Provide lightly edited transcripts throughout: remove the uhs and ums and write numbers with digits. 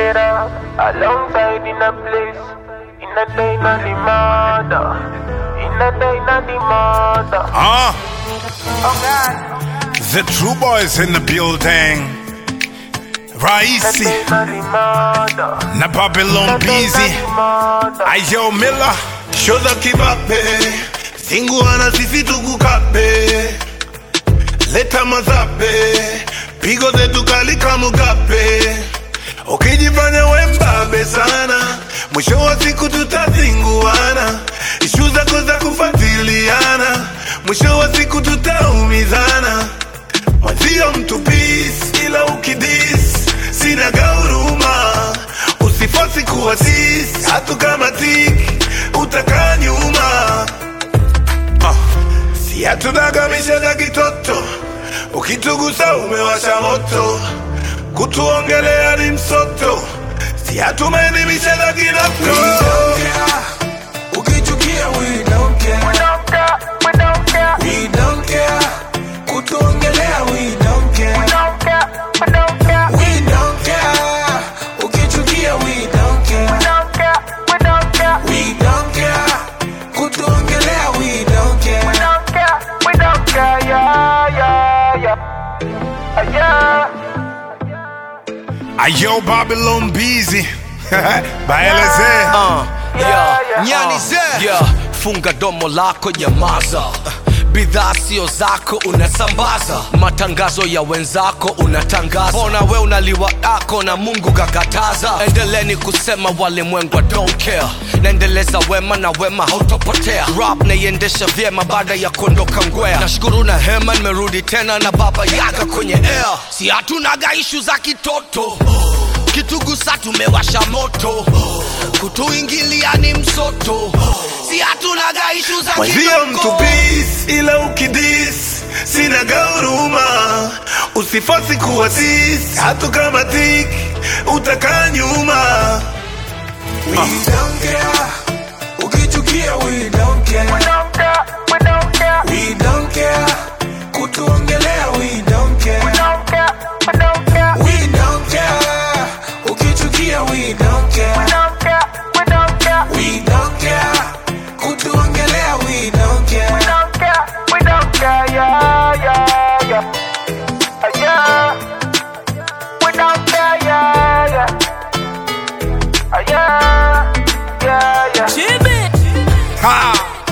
it up alongside in a place. In a day, not the mother. In a day, not the mother. Oh God. The True Boys in the building. Raisi na Babylon Busy. Ayo Miller. Shoza kibape Singuana sisi tukukape Leta mazape Pigo zetu kali kamugape Ukijifanya wembabe sana Mwisho wa siku tutazinguana Ishu zako za kufatiliana Mwisho wa siku tutaumizana Mwazio mtu peace ila ukidis Sina gauruma Usifosi kuwa sis Hatu kama tiki Utaka nyuma Si hatunagamisha za kitoto Ukitugusa umewasha moto Kutuongelea ni msoto Si hatumenimisha za kinoko We don't care Ukichukia we don't care We don't care, we don't care. We don't care Kutuongelea we don't care We don't care, we don't care. We don't care Ukichukia we don't care We don't care, we don't care. We don't care Kutuongelea we don't care We don't care, we don't care. Yeah, yeah, yeah. Yeah. Ayo Babylon Busy. Baeleze. Nyani ze funga domo lako nyamaza. Bidhaa sio zako unasambaza. Matangazo ya wenzako unatangaza. Bona we unaliwa yako na Mungu kakataza. Endeleni kusema walimwengu don't care. Naendeleza wema na wema hautopotea. Rap naiendesha vyema baada ya kuondoka ngwea. Nashukuru na hema nimerudi tena na baba yaga kwenye air. Si hatunaga issue za kitoto. Kitugusa tumewasha moto. Kutuingilia ni msoto. Si hatunaga issue za Mwazio mtu kitoto. peace ila ukidis Sina gauruma Usifosi kuwa sis Hatu kama tiki Utaka nyuma We don't care Ukichukia we don't care We don't care, we don't care. We don't care Kutuongelea we don't care We don't care, we don't care. We don't care Ukichukia we don't We care don't care, we don't care. We don't care Kutuongelea we don't care We don't care, we don't care. Yeah, yeah, yeah. Yeah. We don't care. Yeah, yeah. Yeah, yeah, yeah. Ha.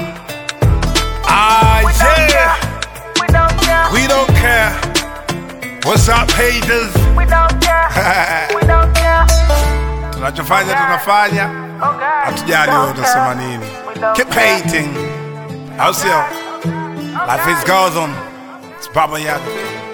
Yeah. We don't care. We don't care. What's up haters? We don't care. We don't care. Tunachofanya tunafanya. Okay. Hatujali wewe unasema nini. Keep hating. Au sio? Life is goes on. It's Baba Yaga.